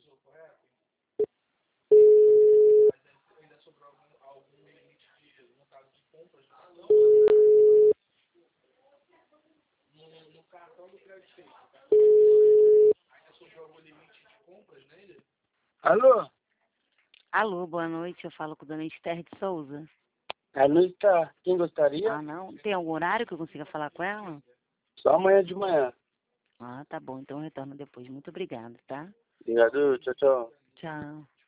Alô? Alô, boa noite. Eu falo com a dona Esther de Souza. Ela não está. Quem gostaria? Ah, não? Tem algum horário que eu consiga falar com ela? Só amanhã de manhã. Ah, tá bom. Então eu retorno depois. Muito obrigada, tá? Obrigado. Tchau, tchau. Tchau.